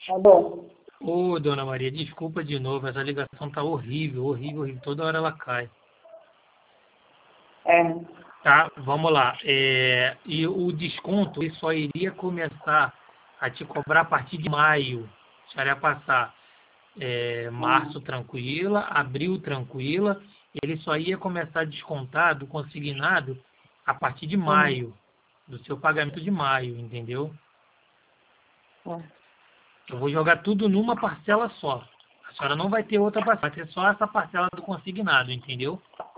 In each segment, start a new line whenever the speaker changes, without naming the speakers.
Tá bom.
Ô, dona Maria, desculpa de novo, essa ligação tá horrível, horrível, horrível. Toda hora ela cai.
É.
Tá, vamos lá. E o desconto ele só iria começar a te cobrar a partir de maio. Já ia passar março tranquila, abril tranquila. Ele só ia começar a descontar do consignado a partir de maio, do seu pagamento de maio, entendeu? Eu vou jogar tudo numa parcela só. A senhora não vai ter outra parcela, vai ter só essa parcela do consignado, entendeu?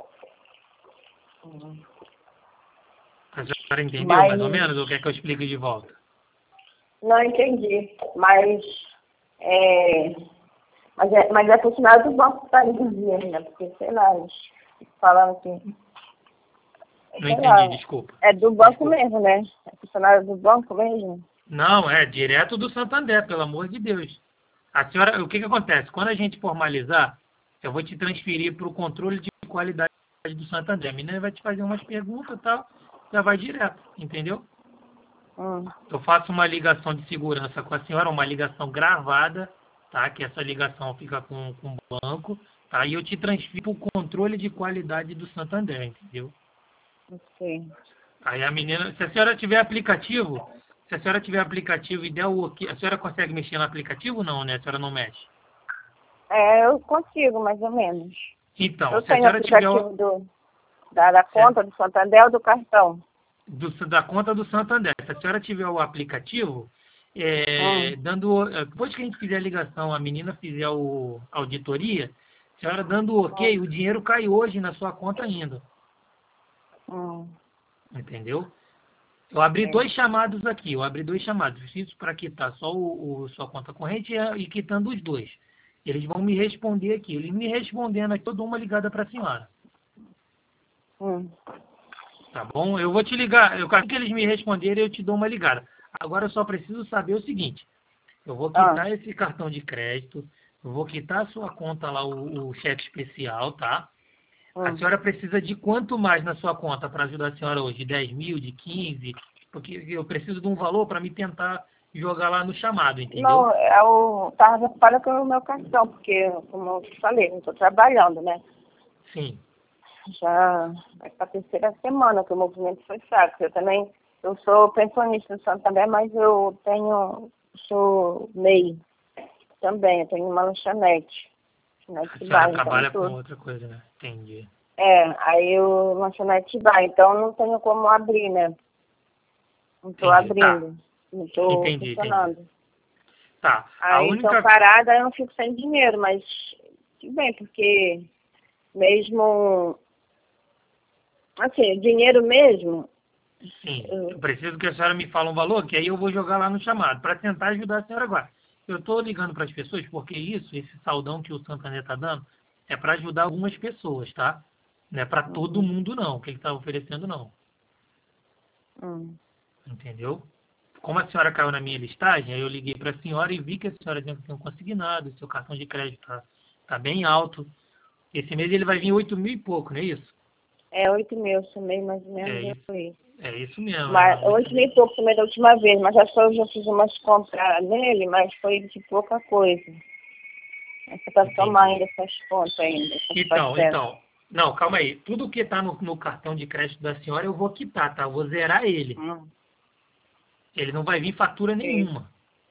A senhora entendeu mais ou menos ou quer que eu explique de volta?
Não entendi, mas é funcionário do banco que está dizendo, né? Porque, sei lá, eles falando assim.
Não entendi, desculpa.
É do banco mesmo, né? É funcionário do banco mesmo?
Não, é direto do Santander, pelo amor de Deus. A senhora, o que acontece? Quando a gente formalizar, eu vou te transferir para o controle de qualidade do Santander. A menina vai te fazer umas perguntas e tal, já vai direto, entendeu? Eu faço uma ligação de segurança com a senhora, uma ligação gravada, tá? Que essa ligação fica com o banco, tá? E eu te transfiro para o controle de qualidade do Santander, entendeu?
Sim.
Aí a menina, se a senhora tiver aplicativo e der o ok, a senhora consegue mexer no aplicativo ou não, né? A senhora não mexe?
Eu consigo, mais ou menos.
Então,
eu
se a
tenho
senhora tiver
aplicativo da conta do Santander ou do cartão?
Da conta do Santander. Se a senhora tiver o aplicativo, depois que a gente fizer a ligação, a menina fizer a auditoria, a senhora dando o ok, o dinheiro cai hoje na sua conta ainda. Entendeu? Eu abri dois chamados aqui, Preciso para quitar só sua conta corrente e quitando os dois. Eles vão me responder aqui. Eles me respondendo aqui, eu dou uma ligada para a senhora. Tá bom? Eu vou te ligar. Assim que eles me responderem, eu te dou uma ligada. Agora eu só preciso saber o seguinte. Eu vou quitar esse cartão de crédito. Eu vou quitar a sua conta lá, o cheque especial, tá? A senhora precisa de quanto mais na sua conta para ajudar a senhora hoje? De 10 mil, de 15? Porque eu preciso de um valor para me tentar jogar lá no chamado, entendeu?
Não, eu estava preocupada com o meu cartão, porque, como eu te falei, não estou trabalhando, né?
Sim.
Já vai para a terceira semana que o movimento foi fraco. Eu sou pensionista do Santander, mas sou MEI também, eu tenho uma lanchonete.
A senhora trabalha com outra coisa, né? Entendi.
Aí o lanchonete vai, então não tenho como abrir, né? Não estou abrindo, não estou funcionando.
Entendi. Tá.
Aí então parada eu não fico sem dinheiro, mas tudo bem, porque mesmo assim, dinheiro mesmo.
Sim, eu preciso que a senhora me fale um valor, que aí eu vou jogar lá no chamado, para tentar ajudar a senhora agora. Eu estou ligando para as pessoas porque esse saldão que o Santander está dando, é para ajudar algumas pessoas, tá? Não é para todo mundo, não, que ele está oferecendo, não. Entendeu? Como a senhora caiu na minha listagem, aí eu liguei para a senhora e vi que a senhora tinha um consignado, seu cartão de crédito tá bem alto. Esse mês ele vai vir 8 mil e pouco, não é isso?
8 mil, somei mais ou menos isso.
É isso mesmo.
Mas 8 mil e pouco também da última vez, mas eu já fiz umas compras nele, mas foi de pouca coisa. É para tomar ainda essas contas ainda.
Então. Não, calma aí. Tudo que está no cartão de crédito da senhora eu vou quitar, tá? Eu vou zerar ele. Ele não vai vir fatura nenhuma.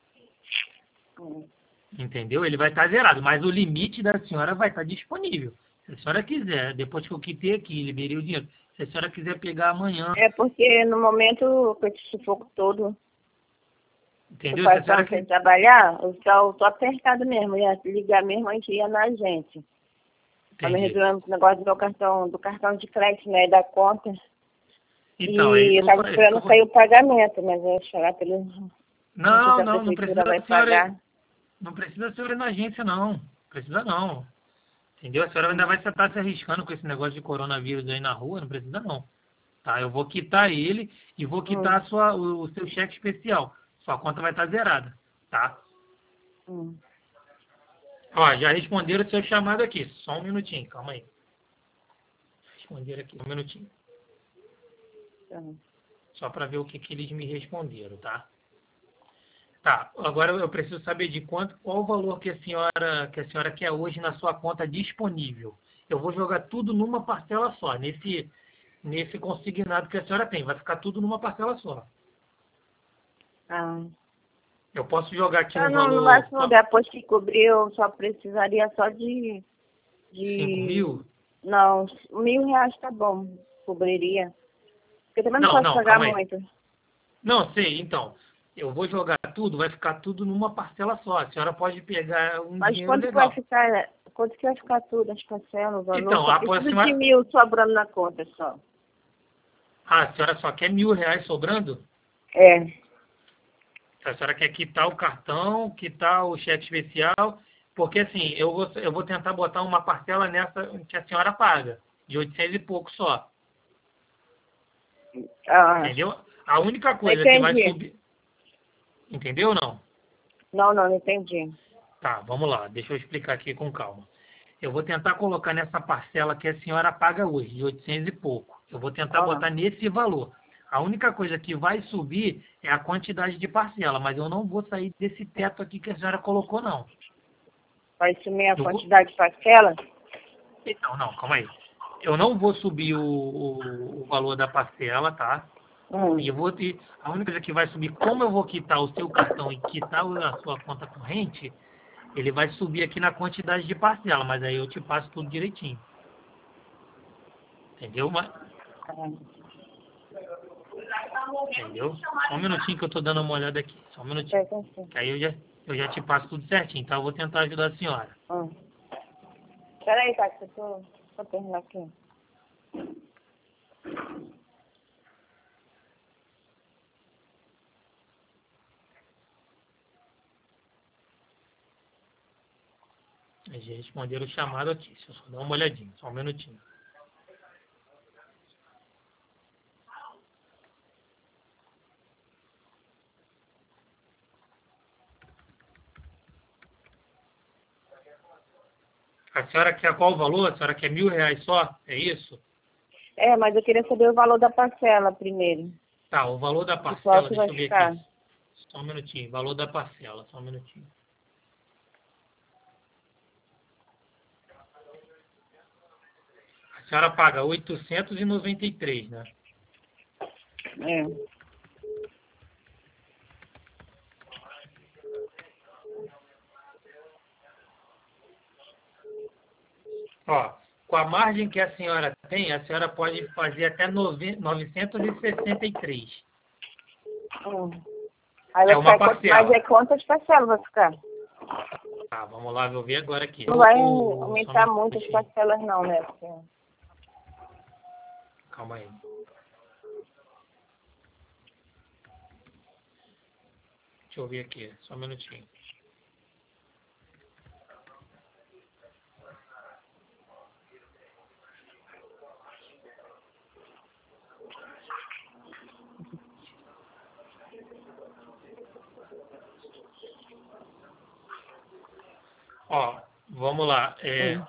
Entendeu? Ele vai estar zerado, mas o limite da senhora vai estar disponível. Se a senhora quiser, depois que eu quitei aqui, liberei o dinheiro. Se a senhora quiser pegar amanhã.
É porque no momento com esse sufoco todo,
entendeu?
Se a senhora quer trabalhar, eu tô apertado mesmo, ia ligar mesmo, a gente ia na agência. Para me resolver o negócio do cartão de crédito, né, da conta.
Então,
e eu estava esperando sair o pagamento, mas eu ia chorar pelo...
Não precisa vai pagar. Não precisa a senhora ir na agência, não. Precisa não. Entendeu? A senhora ainda vai estar se arriscando com esse negócio de coronavírus aí na rua, não precisa não. Tá? Eu vou quitar ele e vou quitar o seu cheque especial. Sua conta vai estar zerada, tá? Ó, já responderam o seu chamado aqui. Só um minutinho, calma aí. Responderam aqui, um minutinho. Só para ver o que eles me responderam, tá? Tá, agora eu preciso saber de qual o valor que a senhora quer hoje na sua conta disponível. Eu vou jogar tudo numa parcela só, nesse consignado que a senhora tem. Vai ficar tudo numa parcela só.
Ah.
Eu posso jogar aqui
Ah,
um
não, não vai
valor
se depois que cobrir, eu só precisaria só de,
5
de...
mil?
Não, R$ 1.000 tá bom, cobriria. Porque eu também não
Não,
posso
não,
pagar
calma aí.
muito.
Não, sei, então. Eu vou jogar tudo, vai ficar tudo numa parcela só. A senhora pode pegar um
Mas
dinheiro legal.
quanto que vai ficar tudo, as parcelas, o valor?
Então,
Só
a
preciso de
senhora...
1.000 sobrando na conta só.
Ah, a senhora só quer R$ 1.000 sobrando?
É,
A senhora quer quitar o cartão, quitar o cheque especial, porque assim, eu vou tentar botar uma parcela nessa que a senhora paga, de 800 e pouco só,
ah,
entendeu? A única
não
coisa que vai
entendi.
subir, entendeu ou não?
Não entendi.
Tá, vamos lá, deixa eu explicar aqui com calma. Eu vou tentar colocar nessa parcela que a senhora paga hoje, de 800 e pouco. Eu vou tentar
Ah,
botar nesse valor. A única coisa que vai subir é a quantidade de parcela, mas eu não vou sair desse teto aqui que a senhora colocou, não.
vai sumir a
Eu vou,
quantidade de parcela?
Então, não, calma aí. Eu não vou subir o valor da parcela, tá? E
Hum,
eu vou ter, a única coisa que vai subir, como eu vou quitar o seu cartão e quitar a sua conta corrente, ele vai subir aqui na quantidade de parcela, mas aí eu te passo tudo direitinho. Entendeu? Entendeu? Só um minutinho que eu tô dando uma olhada aqui. Só um minutinho.
assim.
Que aí eu já te passo tudo certinho, tá? Eu vou tentar ajudar a senhora.
Peraí, Tati, eu tô terminando aqui.
Eles já responderam o chamado aqui. Deixa eu só dar uma olhadinha. Só um minutinho. A senhora quer qual o valor? A senhora quer R$ 1.000 só? É isso?
É, mas eu queria saber o valor da parcela primeiro.
Tá, o valor da
De qual
parcela,
que vai
deixa eu ver aqui.
ficar.
Só um minutinho. Valor da parcela, só um minutinho. A senhora paga 893, né?
É.
Ó, com a margem que a senhora pode fazer até 963.
Hum. Aí
É
vai
uma
ficar quanto mais
parcela.
é quantas parcelas vai ficar.
Tá, vamos lá, vou ver agora aqui.
Não vai
Só um
aumentar muito as
minutinho.
parcelas não, né? Porque...
Calma aí. Deixa eu ver aqui, só um minutinho. Ó, vamos lá.
Hum.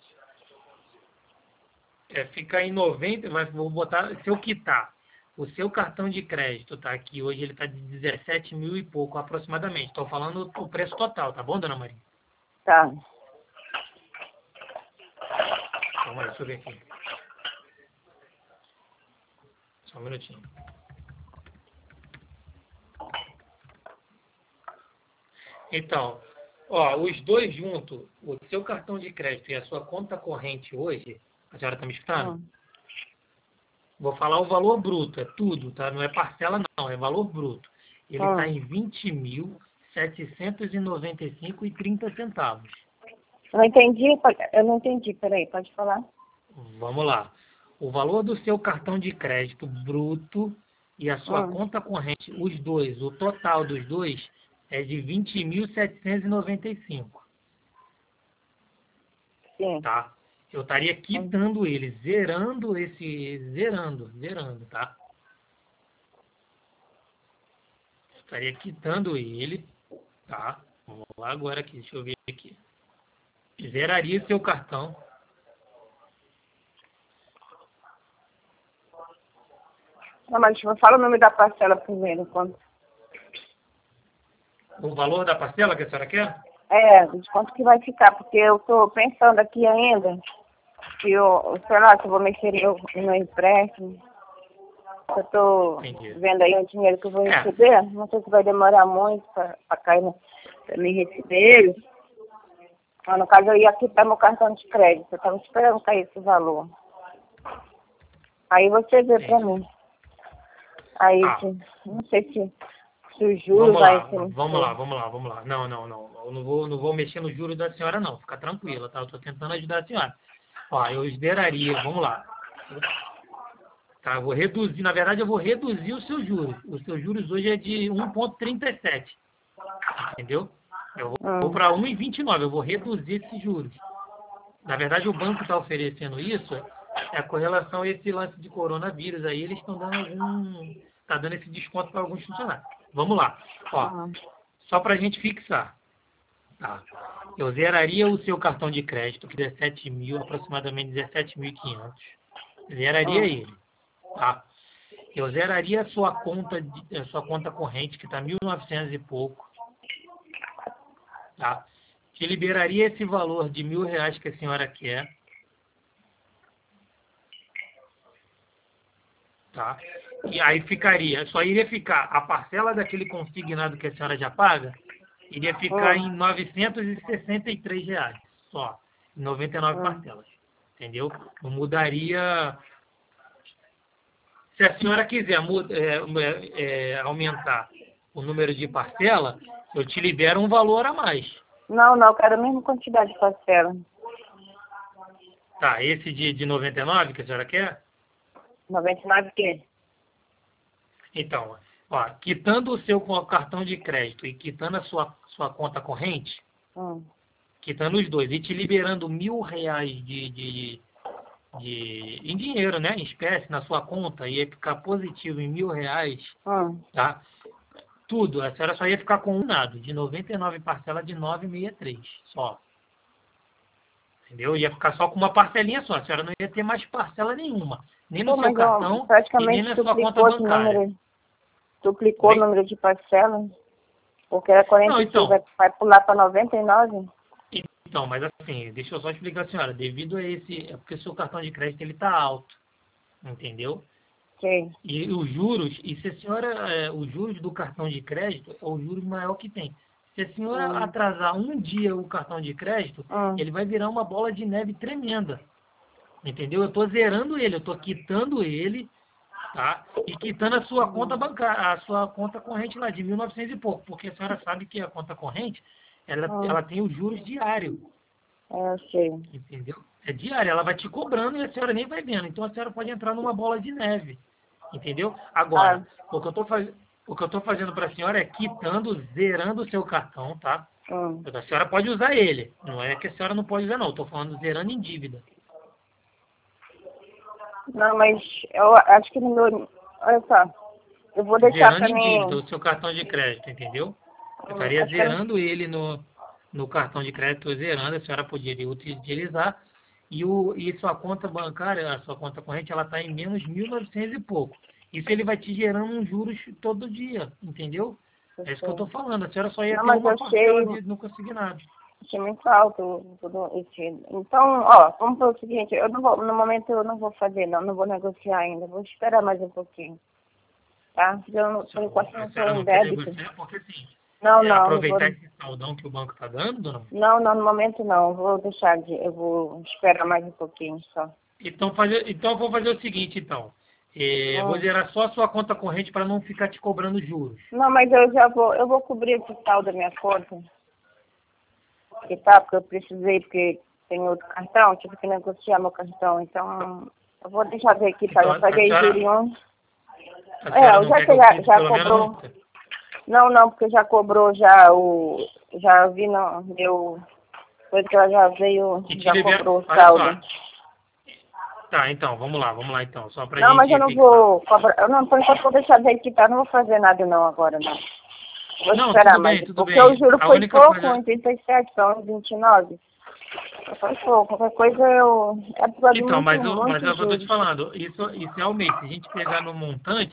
Fica em 90, mas vou botar, se eu quitar o seu cartão de crédito, tá aqui, hoje ele está de 17 mil e pouco aproximadamente. Estou falando o preço total, tá bom, dona Maria?
Tá.
Calma aí, deixa eu ver aqui. Só um minutinho. Então, ó, os dois juntos, o seu cartão de crédito e a sua conta corrente hoje, a senhora está me escutando?
Hum.
Vou falar o valor bruto, é tudo, tá? Não é parcela não, é valor bruto. Ele está
Hum.
em 20.795,30 centavos.
Eu não entendi, peraí, pode falar?
Vamos lá. O valor do seu cartão de crédito bruto e a sua
Hum.
conta corrente, os dois, o total dos dois é de 20.795,
Sim.
tá? Eu estaria
Hum.
quitando ele, zerando, tá? Eu estaria quitando ele, tá? Vamos lá agora aqui, deixa eu ver aqui. Zeraria seu cartão.
Não, mas fala o nome da parcela primeiro, quanto?
O valor da parcela que a senhora quer?
De quanto que vai ficar, porque eu tô pensando aqui ainda, que eu, sei lá, que eu vou mexer no empréstimo. Eu tô
Entendi.
vendo aí o dinheiro que eu vou receber, não sei se vai demorar muito para cair, para me receber ele. Mas, no caso, eu ia quitar meu cartão de crédito, eu estava esperando cair esse valor. Aí você vê para mim. Aí, não sei se o juros vai ser...
Vamos lá. Não. Eu não vou mexer no juros da senhora, não. Fica tranquila, tá? Eu tô tentando ajudar a senhora. Ó, eu zeraria, vamos lá. Tá, eu vou reduzir, na verdade eu vou reduzir os seus juros. Os seus juros hoje é de 1,37. Entendeu? Eu vou para 1,29, eu vou reduzir esses juros. Na verdade o banco está oferecendo isso com relação a esse lance de coronavírus aí, eles estão dando tá dando esse desconto para alguns funcionários. Vamos lá. Ó, só para a gente fixar. Tá. Eu zeraria o seu cartão de crédito, que é 17.000, aproximadamente 17.500. Zeraria ele. Tá? Eu zeraria a sua conta corrente, que está 1.900 e pouco. Tá? Te liberaria esse valor de R$ 1.000 que a senhora quer. Tá? E aí só iria ficar a parcela daquele consignado que a senhora já paga, iria ficar em R$ 963 só, 99 parcelas. Entendeu? Não mudaria. Se a senhora quiser aumentar o número de parcela, eu te libero um valor a mais.
Não, eu quero a mesma quantidade de parcela.
Tá, esse de 99 que a senhora quer?
99 o quê?
Então, ó, quitando o seu cartão de crédito e quitando a sua conta corrente, quitando os dois, e te liberando R$ 1.000 em dinheiro, né? Em espécie, na sua conta, ia ficar positivo em R$ 1.000, tá? Tudo, a senhora só ia ficar com um nado, de 99 parcelas de 963, só. Entendeu? Ia ficar só com uma parcelinha só, a senhora não ia ter mais parcela nenhuma, nem no seu cartão e nem na sua conta bancária.
Duplicou o número de parcelas, porque era 46, vai pular para 99?
Então, mas assim, deixa eu só explicar a senhora, devido a é porque o seu cartão de crédito ele está alto, entendeu?
Sim.
E os juros, se a senhora, os juros do cartão de crédito é o juros maior que tem. Se a senhora atrasar um dia o cartão de crédito, ele vai virar uma bola de neve tremenda, entendeu? Eu estou zerando ele, eu estou quitando ele, tá? E quitando a sua conta bancária, a sua conta corrente lá de 1.900 e pouco, porque a senhora sabe que a conta corrente, ela tem os juros diários.
Eu sei.
Entendeu? É diário, ela vai te cobrando e a senhora nem vai vendo. Então a senhora pode entrar numa bola de neve. Entendeu? Agora, o que eu estou fazendo para a senhora é zerando o seu cartão, tá? A senhora pode usar ele. Não é que a senhora não pode usar, não. Eu estou falando zerando em dívida.
Não, mas eu acho que no meu... Olha só, eu vou deixar para mim...
Zerando em dívida o seu cartão de crédito, entendeu? Eu estaria zerando ele no cartão de crédito, zerando, a senhora poderia utilizar. E sua conta bancária, a sua conta corrente, ela está em menos 1.900 e pouco. Isso ele vai te gerando uns juros todo dia, entendeu? É isso que eu estou falando. A senhora só ia ter uma parcela no consignado.
Achei muito alto tudo isso. Então, ó, vamos para o seguinte, no momento eu não vou fazer, não vou negociar ainda, vou esperar mais um pouquinho. Tá? Eu por enquanto não estou em débito.
Porque, assim,
não,
aproveitar esse saldão que o banco está dando, dona?
Não, no momento não. Vou deixar eu vou esperar mais um pouquinho só.
Então eu vou fazer o seguinte, então. Eu vou zerar só a sua conta corrente para não ficar te cobrando juros.
Não, mas eu vou cobrir esse saldo da minha conta. Porque eu precisei, porque tem outro cartão, tive que negociar meu cartão. Então, eu vou deixar ver aqui, tá? Eu paguei juro em um. Já cobrou. Não, porque já cobrou já vi no meu coisa que ela já veio, já cobrou o saldo.
Tá, então, vamos lá então, só pra
não, mas eu não vou cobrar, não, por enquanto vou deixar ver que tá, não vou fazer nada não agora, não. Vou esperar mais, porque o juro foi pouco, 87, são 29. Foi pouco, qualquer coisa
Então, mas é o que eu tô te falando, isso é ao mês, se a gente pegar no montante,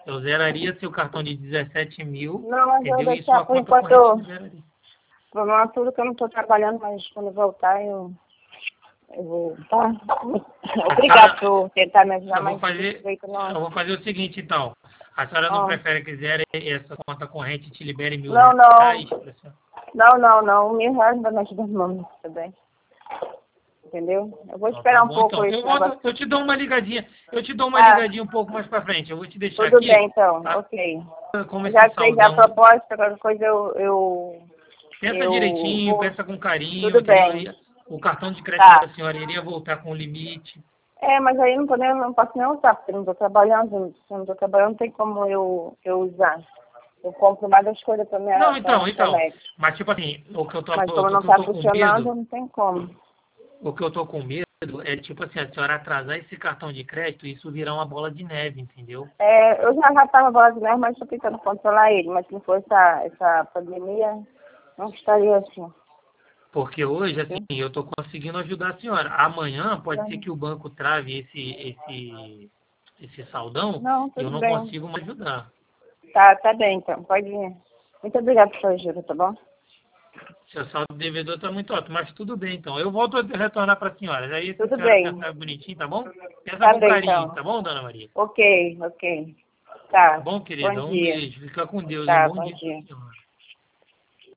Eu zeraria seu cartão de 17 mil,
Não, mas eu
entendeu?
vou
E sua
deixar por
conta
enquanto.
corrente zeraria.
Por uma tudo que eu não estou trabalhando, mas quando eu voltar eu vou. Tá? Obrigado por tentar me ajudar,
Eu vou
mas
fazer,
desse jeito
eu
não.
vou fazer o seguinte, então. A senhora não
Ó.
prefere que zere essa conta corrente e te libere R$
Não,
1.000
não.
pra senhora?
Não. R$ 1.000 não vai me ajudar não, também. Entendeu? Eu vou
Então, tá
esperar um
bom,
pouco
então.
esse negócio.
Eu te dou uma ligadinha. Eu te dou uma
Ah,
ligadinha um pouco mais pra frente. Eu vou te deixar
tudo bem
aqui,
então,
tá?
ok.
Como
Eu
esse
já sei já a
saldão.
proposta, qualquer coisa
Pensa
eu
direitinho,
vou.
pensa com carinho,
Tudo
entendeu?
bem.
Aí o cartão de crédito
Tá.
da senhora iria voltar com limite.
É, mas aí não posso nem usar, porque eu não estou trabalhando. Se eu não estou trabalhando, não tem como eu usar. Eu compro mais as coisas para minha
Não,
pra
então.
internet.
Mas tipo assim,
Mas como
o
não
que eu
está
tô com
funcionando,
medo,
não tem como.
o que eu tô com medo é tipo assim, a senhora atrasar esse cartão de crédito e isso virar uma bola de neve, entendeu?
É, eu já estava brasileiro, mas estou tentando controlar ele. Mas se não for essa pandemia, não estaria assim.
Porque hoje, assim, eu tô conseguindo ajudar a senhora. Amanhã pode ser que o banco trave esse saldão
Não,
e eu
tudo
não
bem.
consigo mais ajudar.
Tá bem então, pode ir. Muito obrigada pela sua ajuda, tá bom?
Seu saldo devedor está muito alto, mas tudo bem, então. Eu volto a retornar para a senhora. Aí a
Tudo
senhora
bem.
pensa bonitinho, tá bom? Pensa
Tá
com
bem
carinho,
então.
tá bom, dona Maria?
Ok.
Tá
Tá.
bom,
Bom
querida? Um
dia.
beijo. Fica com Deus. Um
Tá,
bom
bom
dia pra
dia.
senhora.